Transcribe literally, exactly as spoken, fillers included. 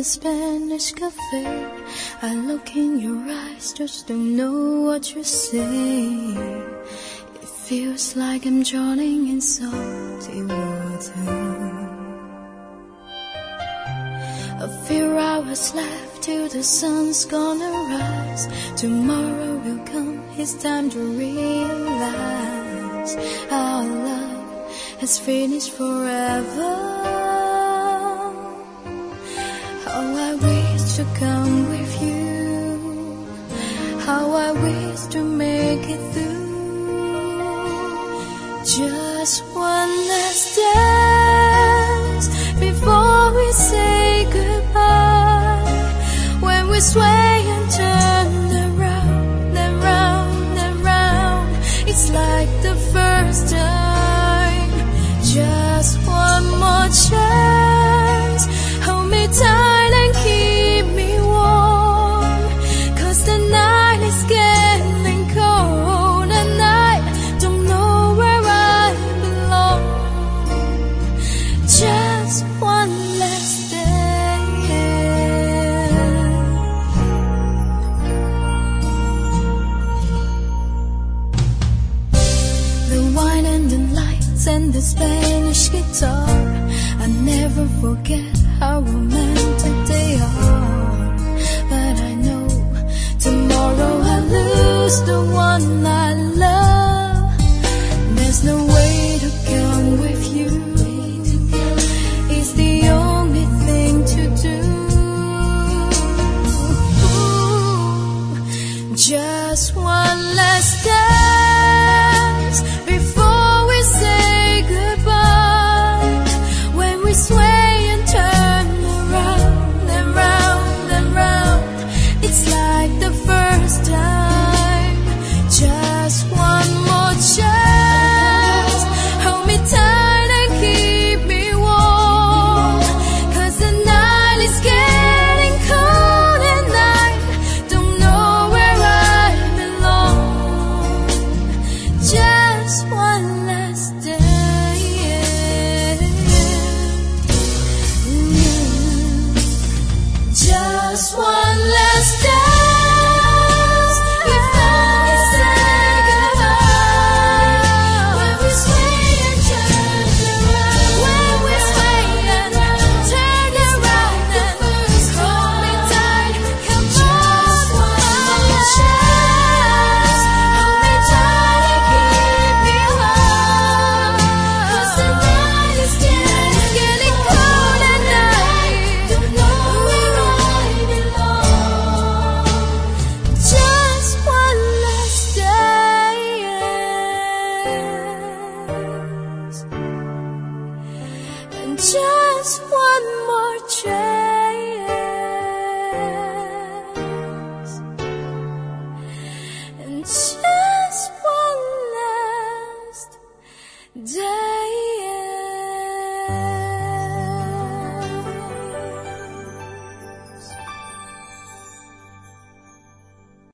Spanish cafe. I look in your eyes, just don't know what you're saying. It feels like I'm drowning in salty water. A few hours left till the sun's gonna rise. Tomorrow will come, it's time to realize our love has finished forever. How I wish to come with you, how I wish to make it through. Just one last dance before we say goodbye. When we sway and turn around and round and round, it's like the first time. Just one more chance, hold me tight and keep me warm, 'cause the night is getting cold and I don't know where I belong. Just one last dance. The wine and the lights and the Spanish guitar, I never forget how romantic they are. But I know tomorrow I'll lose the one I love. There's no way to come with you, it's the only thing to do. Just one last dance before we say goodbye. When we sway and turn around and round and round, it's like the first time. Just one more chance, hold me tight and keep me warm, 'cause the night is getting cold and I don't know where I belong. Just one last dance. Just one last dance before we say goodbye. When we sway and turn around, when we sway and turn around and hold me tight, come on, one more chance, hold me tight and keep me warm, 'cause the night is getting, getting cold and I don't know where I belong. Just one last dance, and just one more chance, and just one last day.